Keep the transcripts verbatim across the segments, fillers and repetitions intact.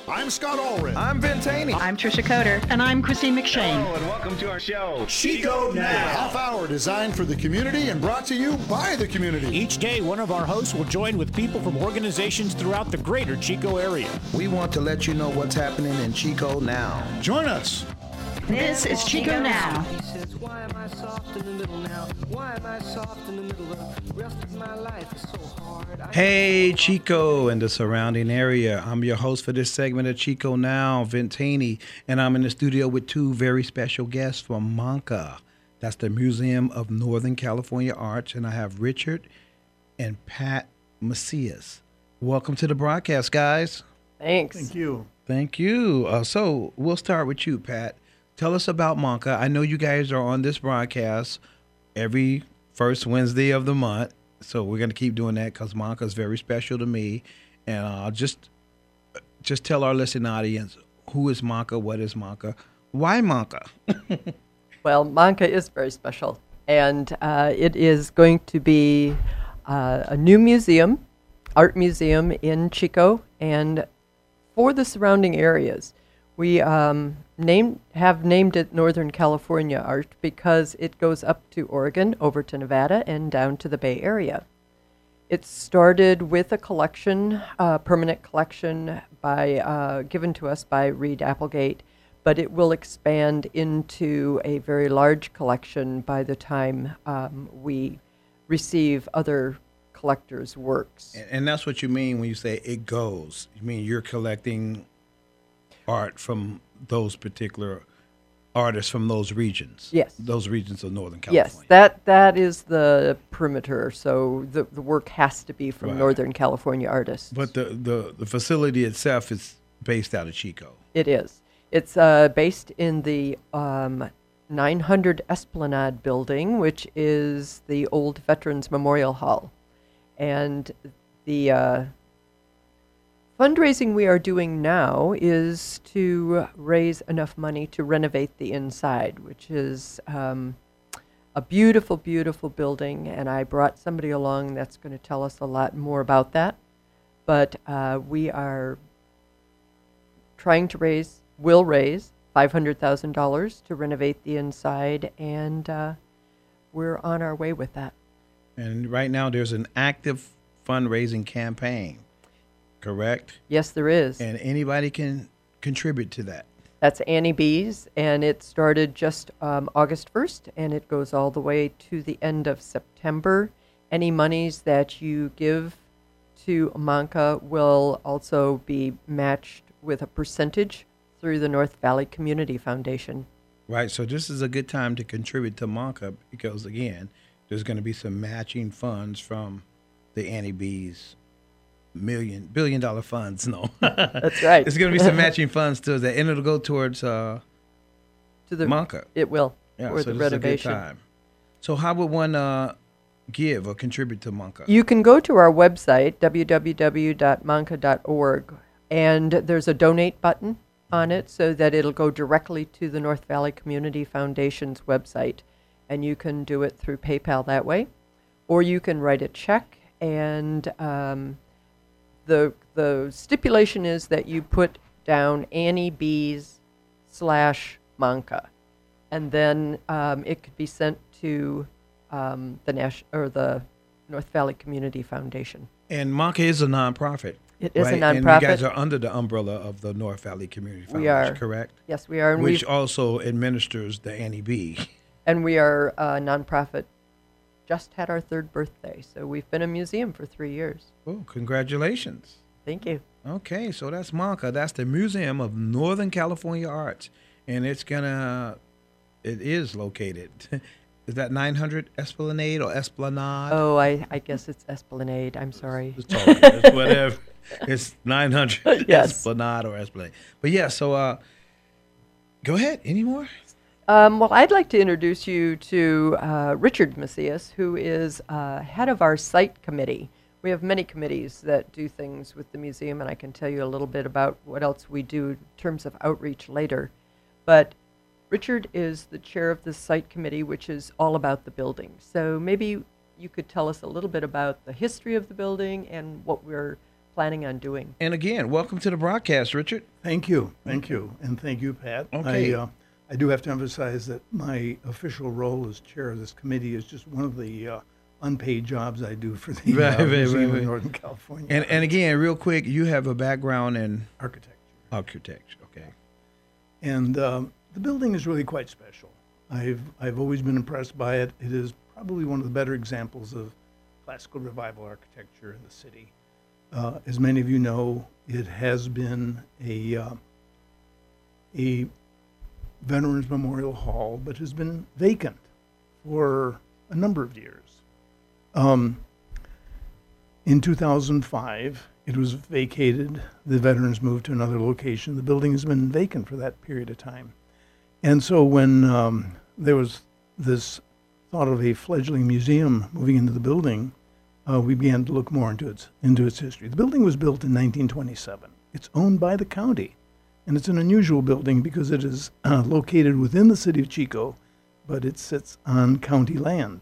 I'm Scott Allred. I'm Ben Taney. I'm Trisha Coder. And I'm Christine McShane. Hello, and welcome to our show, Chico Now. A half hour designed for the community and brought to you by the community. Each day, one of our hosts will join with people from organizations throughout the greater Chico area. We want to let you know what's happening in Chico now. Join us. This is Chico Now. He says, why am I soft in the middle now? Why am I soft in the middle? The rest of my life is so hard. I Hey, Chico and the surrounding area. I'm your host for this segment of Chico Now, Vin Taney, and I'm in the studio with two very special guests from MANCA. That's the Museum of Northern California Arts, and I have Richard and Pat Macias. Welcome to the broadcast, guys. Thanks. Thank you. Thank you. Uh, so we'll start with you, Pat. Tell us about MANCA. I know you guys are on this broadcast every first Wednesday of the month, so we're going to keep doing that because MANCA is very special to me. And uh, just just tell our listening audience, who is MANCA, what is MANCA, why MANCA? Well, MANCA is very special, and uh, it is going to be uh, a new museum, art museum in Chico, and for the surrounding areas. We um, named, have named it Northern California Art because it goes up to Oregon, over to Nevada, and down to the Bay Area. It started with a collection, a permanent collection by uh, given to us by Reed Applegate, but it will expand into a very large collection by the time um, we receive other collectors' works. And, and that's what you mean when you say it goes. You mean you're collecting art from those particular artists from those regions. Yes. Those regions of Northern California. Yes, that that is the perimeter. So the the work has to be from Right. Northern California artists. But the, the, the facility itself is based out of Chico. It is. It's uh, based in the um, nine hundred Esplanade building, which is the old Veterans Memorial Hall. And the uh, fundraising we are doing now is to raise enough money to renovate the inside, which is um, a beautiful, beautiful building. And I brought somebody along that's going to tell us a lot more about that. But uh, we are trying to raise, will raise five hundred thousand dollars to renovate the inside, and uh, we're on our way with that. And right now there's an active fundraising campaign, correct? Yes, there is. And anybody can contribute to that. That's Annie B's, and it started just um, August first, and it goes all the way to the end of September. Any monies that you give to MANCA will also be matched with a percentage through the North Valley Community Foundation. Right, so this is a good time to contribute to MANCA because, again, there's going to be some matching funds from the Annie B's million, billion dollar funds. No. That's right. There's going to be some matching funds to that, and it'll go towards uh, To the MANCA. It will, Yeah, for so the this renovation. is a good time. So how would one uh, give or contribute to MANCA? You can go to our website, w w w dot manca dot org, and there's a donate button on it so that it'll go directly to the North Valley Community Foundation's website, and you can do it through PayPal that way, or you can write a check, and um, the the stipulation is that you put down Annie B's slash MANCA, and then um, it could be sent to um, the Nash or the North Valley Community Foundation. And MANCA is a nonprofit. It is right? a nonprofit. And you guys are under the umbrella of the North Valley Community Foundation, We are. correct? Yes, we are, and Which we also administers the Annie B. and we are a nonprofit. Just had our third birthday, so we've been a museum for three years. Oh, congratulations. Thank you. Okay, so that's MANCA. That's the Museum of Northern California Arts. And it's going to, it is located. Is that nine hundred Esplanade or Esplanade? Oh, I, I guess it's Esplanade. I'm sorry. It's, all right. It's whatever. It's nine hundred Yes. Esplanade or Esplanade. But yeah, so uh, go ahead. Any more? Um, well, I'd like to introduce you to uh, Richard Macias, who is uh, head of our site committee. We have many committees that do things with the museum, and I can tell you a little bit about what else we do in terms of outreach later. But Richard is the chair of the site committee, which is all about the building. So maybe you could tell us a little bit about the history of the building and what we're planning on doing. And again, welcome to the broadcast, Richard. Thank you, thank you, and thank you, Pat. Okay. I, uh, I do have to emphasize that my official role as chair of this committee is just one of the uh, unpaid jobs I do for the Right, uh, right, Museum right, of right. Northern California. And and again, real quick, you have a background in architecture. architecture. Okay. And um, the building is really quite special. I've I've always been impressed by it. It is probably one of the better examples of classical revival architecture in the city. Uh, as many of you know, it has been a uh, a Veterans Memorial Hall, but has been vacant for a number of years. Um, in two thousand five, it was vacated. The veterans moved to another location. The building has been vacant for that period of time. And so when um, there was this thought of a fledgling museum moving into the building, uh, we began to look more into its into its history. The building was built in nineteen twenty-seven. It's owned by the county, and it's an unusual building because it is uh, located within the city of Chico, but it sits on county land.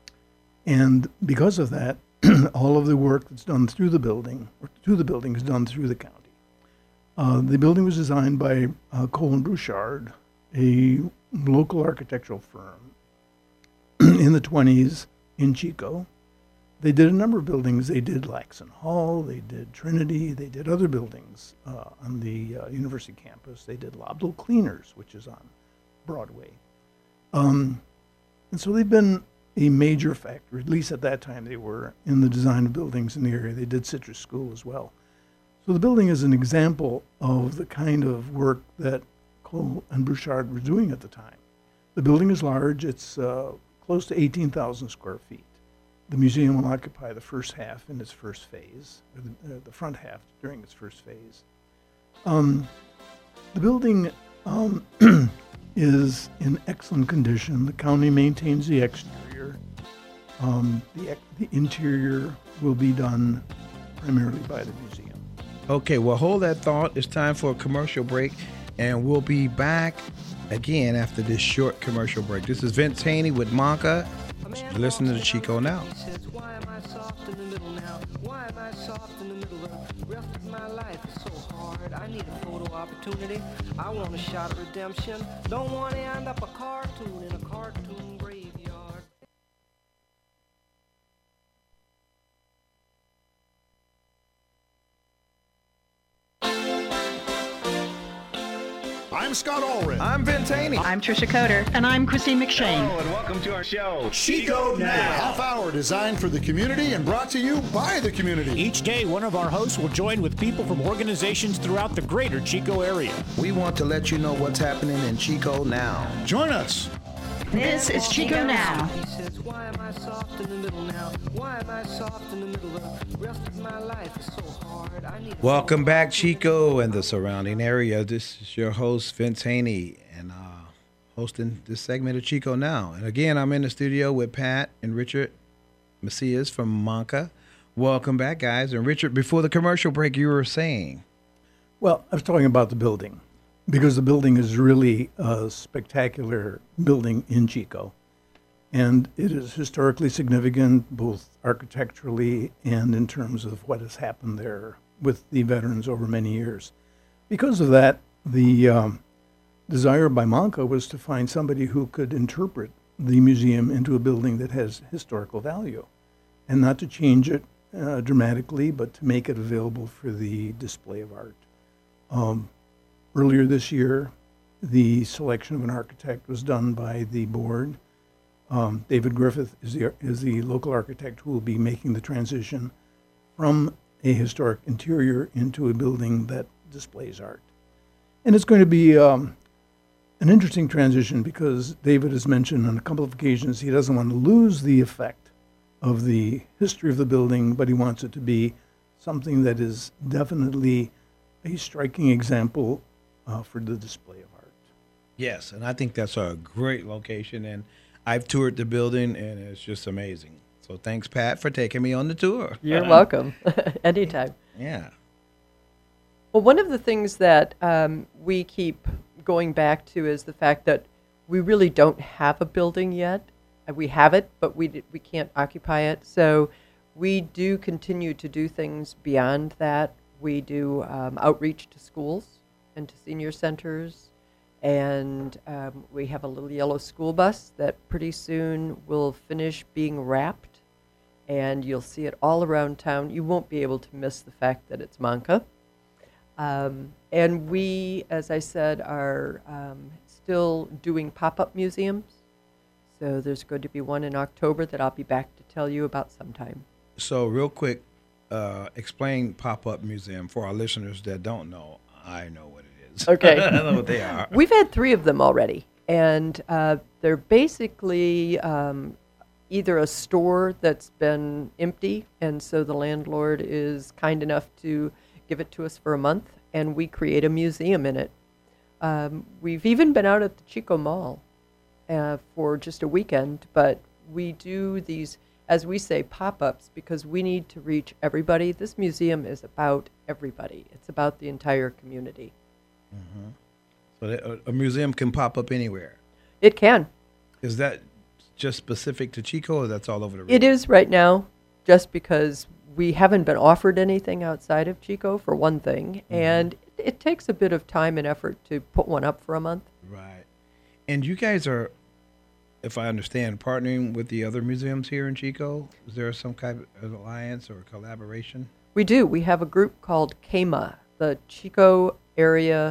And because of that, all of the work that's done through the building, or to the building, is done through the county. Uh, the building was designed by uh, Cole and Bouchard, a local architectural firm in the twenties in Chico. They did a number of buildings. They did Laxon Hall, they did Trinity, they did other buildings uh, on the uh, university campus. They did Lobdell Cleaners, which is on Broadway. Um, and so they've been a major factor, at least at that time they were, in the design of buildings in the area. They did Citrus School as well. So the building is an example of the kind of work that Cole and Bouchard were doing at the time. The building is large. It's uh, close to eighteen thousand square feet. The museum will occupy the first half in its first phase, or the, uh, the front half during its first phase. Um, the building um, is in excellent condition. The county maintains the exterior. Um, the, ex- the interior will be done primarily by the museum. Okay, well, hold that thought. It's time for a commercial break, and we'll be back again after this short commercial break. This is Vince Haney with Monka. You're listening to Chico Now. He says, why am I soft in the middle now? Why am I soft in the middle? The rest of my life is so hard. I need a photo opportunity. I want a shot of redemption. Don't want to end up a cartoon in a cartoon graveyard. I'm Scott Allred. I'm Vince Haney. I'm Trisha Coder. And I'm Christine McShane. and welcome to our show. Chico Now. Half hour designed for the community and brought to you by the community. Each day, one of our hosts will join with people from organizations throughout the greater Chico area. We want to let you know what's happening in Chico now. Join us. This is Chico Now. He says, why am I soft in the middle now? Why am I soft in the middle? The rest of my life is so hard. I need a Welcome photo back, opportunity. Chico and the surrounding area. This is your host, Vince Haney, and uh, hosting this segment of Chico Now. And again, I'm in the studio with Pat and Richard Macias from Monka. Welcome back, guys. And Richard, before the commercial break, you were saying. Well, I was talking about the building, because the building is really a spectacular building in Chico. And it is historically significant, both architecturally and in terms of what has happened there with the veterans over many years. Because of that, the um, desire by Monka was to find somebody who could interpret the museum into a building that has historical value, and not to change it uh, dramatically, but to make it available for the display of art. Um, earlier this year, the selection of an architect was done by the board. Um, David Griffith is the, is the local architect who will be making the transition from a historic interior into a building that displays art. And it's going to be um, an interesting transition because David has mentioned on a couple of occasions he doesn't want to lose the effect of the history of the building, but he wants it to be something that is definitely a striking example uh, for the display of art. Yes, and I think that's a great location, and I've toured the building, and it's just amazing. So thanks, Pat, for taking me on the tour. You're welcome. Anytime. Yeah. Well, one of the things that um, we keep going back to is the fact that we really don't have a building yet. Uh, We have it, but we d- we can't occupy it. So we do continue to do things beyond that. We do um, outreach to schools and to senior centers, and um, we have a little yellow school bus that pretty soon will finish being wrapped, and you'll see it all around town. You won't be able to miss the fact that it's Manka. Um, and we, as I said, are um, still doing pop-up museums. So there's going to be one in October that I'll be back to tell you about sometime. So real quick, uh, explain pop-up museum for our listeners that don't know. I know what it is. Okay. I know what they are. We've had three of them already, and uh, they're basically um, either a store that's been empty, and so the landlord is kind enough to give it to us for a month, and we create a museum in it. Um, we've even been out at the Chico Mall uh, for just a weekend, but we do these, as we say, pop-ups because we need to reach everybody. This museum is about everybody. It's about the entire community. Mm-hmm. So that, a, a museum can pop up anywhere. It can. Is that just specific to Chico, or that's all over the region? It is right now, just because we haven't been offered anything outside of Chico, for one thing, mm-hmm. and it, it takes a bit of time and effort to put one up for a month. Right. And you guys are, if I understand, partnering with the other museums here in Chico? Is there some kind of alliance or collaboration? We do. We have a group called C A M A, the Chico Area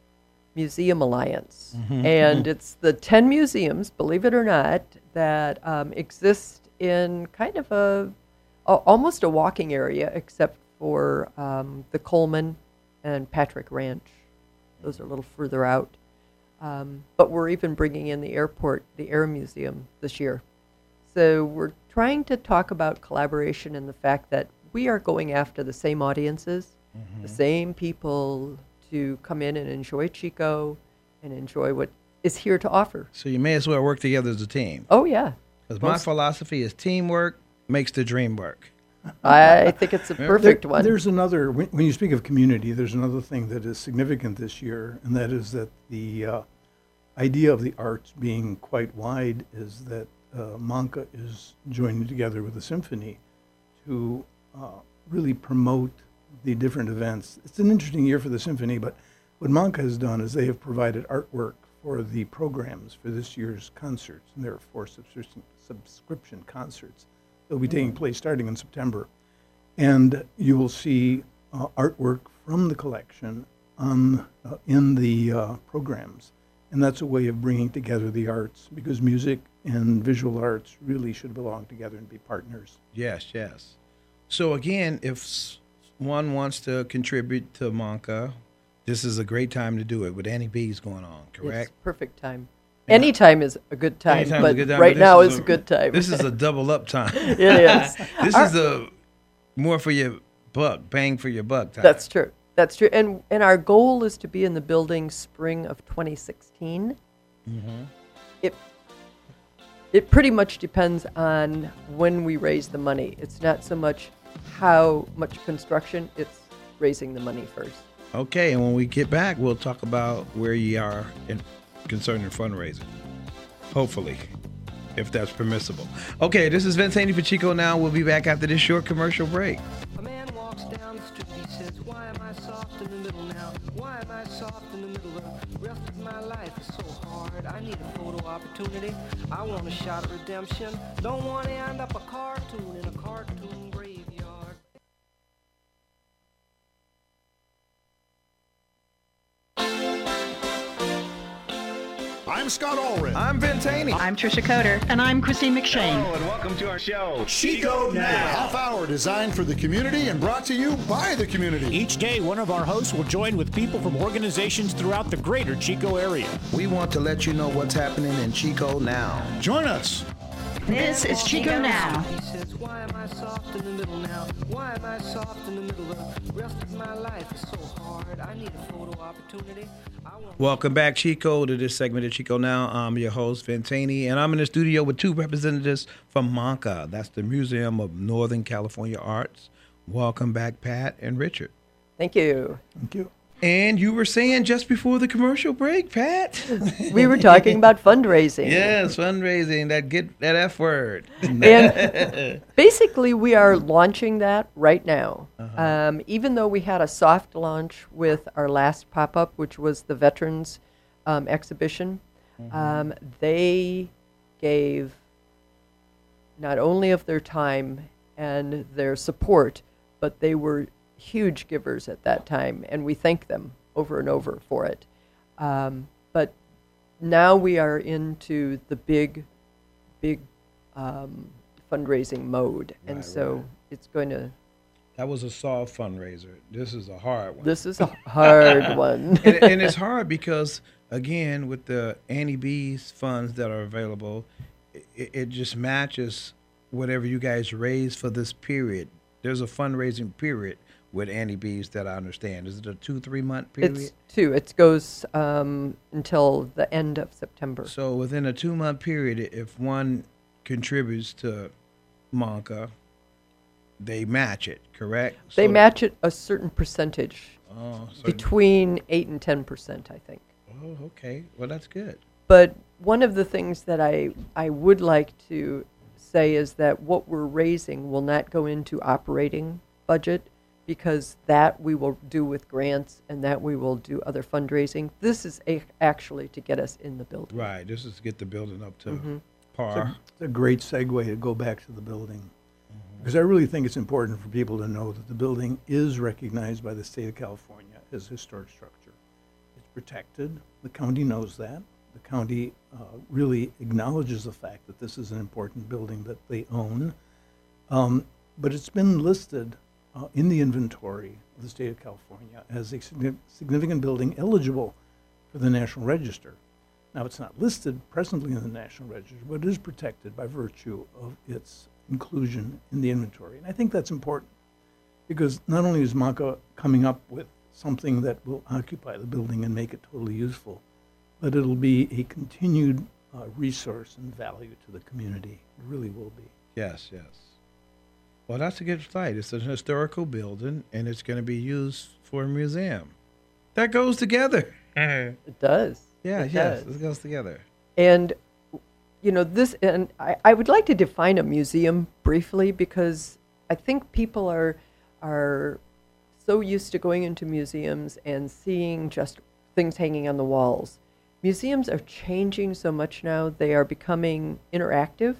Museum Alliance. Mm-hmm. And it's the ten museums, believe it or not, that um, exist in kind of a, a almost a walking area, except for um, the Coleman and Patrick Ranch. Those are a little further out. Um, but we're even bringing in the airport, the Air Museum this year. So we're trying to talk about collaboration and the fact that we are going after the same audiences, mm-hmm. the same people to come in and enjoy Chico and enjoy what is here to offer. So you may as well work together as a team. Oh, yeah. Because my philosophy is teamwork makes the dream work. I think it's a perfect there, one. There's another, when, when you speak of community, there's another thing that is significant this year, and that is that the uh, idea of the arts being quite wide is that uh, Manka is joining together with the symphony to uh, really promote the different events. It's an interesting year for the symphony, but what Manka has done is they have provided artwork for the programs for this year's concerts, and there are four subscription, subscription concerts. They'll be taking place starting in September. And you will see uh, artwork from the collection on, uh, in the uh, programs. And that's a way of bringing together the arts, because music and visual arts really should belong together and be partners. Yes, yes. So again, if s- one wants to contribute to Manka, this is a great time to do it with Annie B's going on, correct? It's perfect time. Anytime is a good time, Anytime's but a good time, right but this now is is a- a good time. This is a double up time. It is. This Our- is a more for your buck, bang for your buck time. That's true. That's true. And and our goal is to be in the building spring of twenty sixteen. Mm-hmm. It it pretty much depends on when we raise the money. It's not so much how much construction, it's raising the money first. Okay, and when we get back, we'll talk about where you are in concerning fundraising. Hopefully, if that's permissible. Okay, this is Vince Haney for Chico Now. We'll be back after this short commercial break. A man walks down the street, he says, why am I soft in the middle now? Why am I soft in the middle? The rest of my life is so hard. I need a photo opportunity. I want a shot of redemption. Don't want to end up a cartoon in a cartoon graveyard. I'm Scott Allred. I'm Vince Haney. I'm Trisha Coder. And I'm Christine McShane. and welcome to our show, Chico Now. A half hour designed for the community and brought to you by the community. Each day, one of our hosts will join with people from organizations throughout the greater Chico area. We want to let you know what's happening in Chico now. Join us. This is Chico Now. He says, why am I soft in the middle now? Why am I soft in the middle? The rest of my life is so hard. I need a photo opportunity. I want Welcome back, Chico, to this segment of Chico Now. I'm your host, Vince Haney, and I'm in the studio with two representatives from Manka. That's the Museum of Northern California Arts. Welcome back, Pat and Richard. Thank you. Thank you. And you were saying just before the commercial break, Pat. We were talking about fundraising. Yes, fundraising, that get that F word. And basically, we are launching that right now. Uh-huh. Um, even though we had a soft launch with our last pop-up, which was the Veterans um, exhibition, mm-hmm. um, they gave not only of their time and their support, but they were huge givers at that time, and we thank them over and over for it. Um, but now we are into the big, big um, fundraising mode, and Right, so right. it's going to. That was a soft fundraiser. This is a hard one. This is a hard one. and, and it's hard because, again, with the Annie B's funds that are available, it, it just matches whatever you guys raise for this period. There's a fundraising period with Annie B's that I understand. Is it a two, three month period? It's two. It goes um, until the end of September. So within a two month period, if one contributes to Monka, they match it, correct? They So- match it a certain percentage, Oh, so, between eight and ten percent, I think. oh, okay. Well, that's good. But one of the things that I, I would like to say is that what we're raising will not go into operating budget, because that we will do with grants and that we will do other fundraising. This is a, actually to get us in the building. Right. This is to get the building up to Mhm. par. It's a great segue to go back to the building. Because I really think it's important for people to know that the building is recognized by the state of California as historic structure. It's protected. The county knows that. The county uh, really acknowledges the fact that this is an important building that they own. Um, but it's been listed uh, in the inventory of the state of California as a signi- significant building eligible for the National Register. Now, it's not listed presently in the National Register, but it is protected by virtue of its inclusion in the inventory. And I think that's important because not only is Monka coming up with something that will occupy the building and make it totally useful, but it'll be a continued uh, resource and value to the community. It really will be. Yes, yes. Well, that's a good site. It's an historical building, and it's going to be used for a museum. That goes together. It does. Yeah, It yes, does. it goes together. And, you know, this, and I, I would like to define a museum briefly, because I think people are are so used to going into museums and seeing just things hanging on the walls. Museums are changing so much now. They are becoming interactive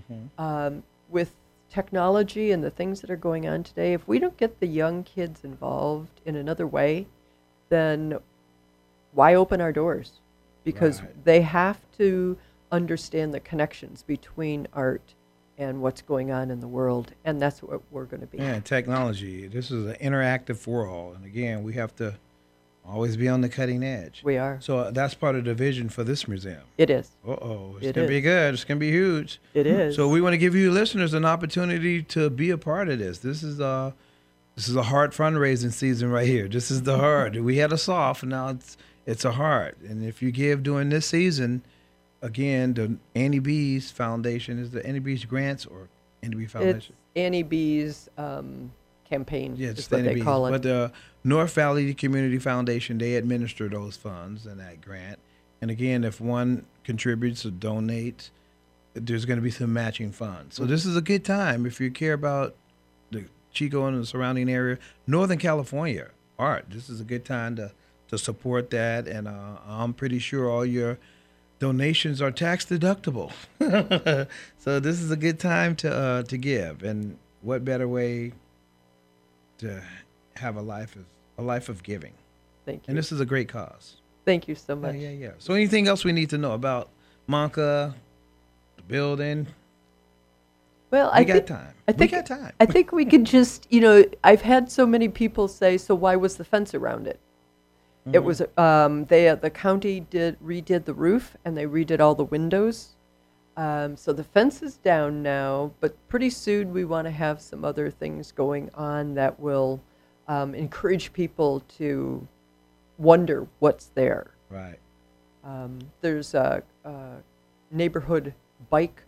um, with technology and the things that are going on today. If we don't get the young kids involved in another way, then why open our doors? Because Right. they have to understand the connections between art and what's going on in the world, and that's what we're going to be. Yeah, technology. This is an interactive world, and again, we have to always be on the cutting edge. We are. So uh, that's part of the vision for this museum. It is. Uh-oh, it's It going to be is. good. It's going to be huge. It is. So we want to give you listeners an opportunity to be a part of this. This is a, this is a hard fundraising season right here. This is the hard. We had a soft, now it's it's a hard. And if you give during this season, again, the Annie B's Foundation, is the Annie B's Grants or Annie B It's Foundation? Annie B's um, campaign, Yeah, is just what Annie they B's. call it. But the North Valley Community Foundation, they administer those funds and that grant. And again, if one contributes or donates, there's going to be some matching funds. So this is a good time if you care about the Chico and the surrounding area, Northern California art. This is a good time to, to support that. And uh, I'm pretty sure all your donations are tax deductible. So this is a good time to uh, to give. And what better way to have a life of a life of giving? Thank you. And this is a great cause. Thank you so Yeah, much. yeah, yeah. So anything else we need to know about Monka, the building? Well, We I got think, time. I We think got time. I think we could just, you know, I've had so many people say, so why was the fence around it? Mm-hmm. It was um, they uh, the county did redid the roof and they redid all the windows. Um, so the fence is down now, but pretty soon we want to have some other things going on that will um, encourage people to wonder what's there. Right. Um, there's a, a neighborhood bike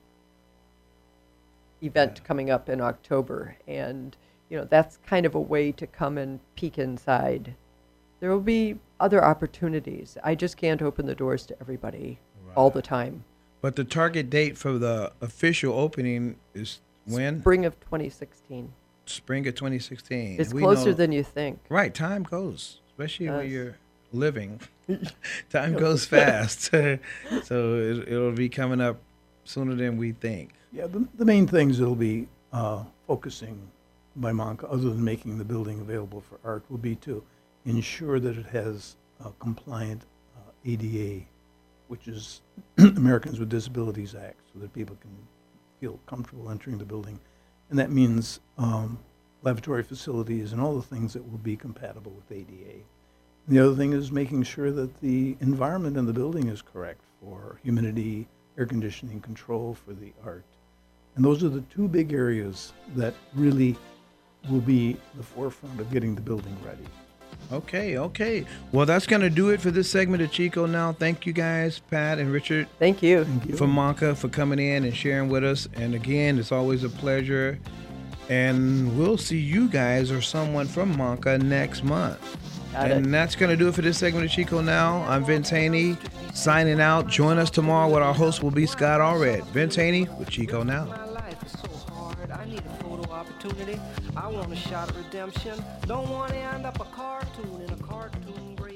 event Yeah. coming up in October, and you know that's kind of a way to come and peek inside. there will be other opportunities. I just can't open the doors to everybody all the time. But the target date for the official opening is when? Spring of twenty sixteen. Spring of twenty sixteen. It's We closer know- than you think. Right, time goes, especially when Does. you're living. Time goes fast. So it, it'll be coming up sooner than we think. Yeah, the, the main things that'll be uh, focusing by Monca, other than making the building available for art, will be to ensure that it has a compliant uh, A D A, which is Americans with Disabilities Act, so that people can feel comfortable entering the building. And that means um, lavatory facilities and all the things that will be compatible with A D A. And the other thing is making sure that the environment in the building is correct for humidity, air conditioning control, for the art. And those are the two big areas that really will be the forefront of getting the building ready. Okay, okay. Well, that's going to do it for this segment of Chico Now. Thank you guys, Pat and Richard, Thank you. Thank you. from Monca, for coming in and sharing with us. And again, it's always a pleasure. And we'll see you guys or someone from Monca next month. Got and it. that's going to do it for this segment of Chico Now. I'm Vince Haney, signing out. Join us tomorrow with our host will be Scott Allred. Vince Haney with Chico Now. My life is so hard. I need a photo opportunity. I want a shot of redemption. Don't want to end up a cartoon in a cartoon grave.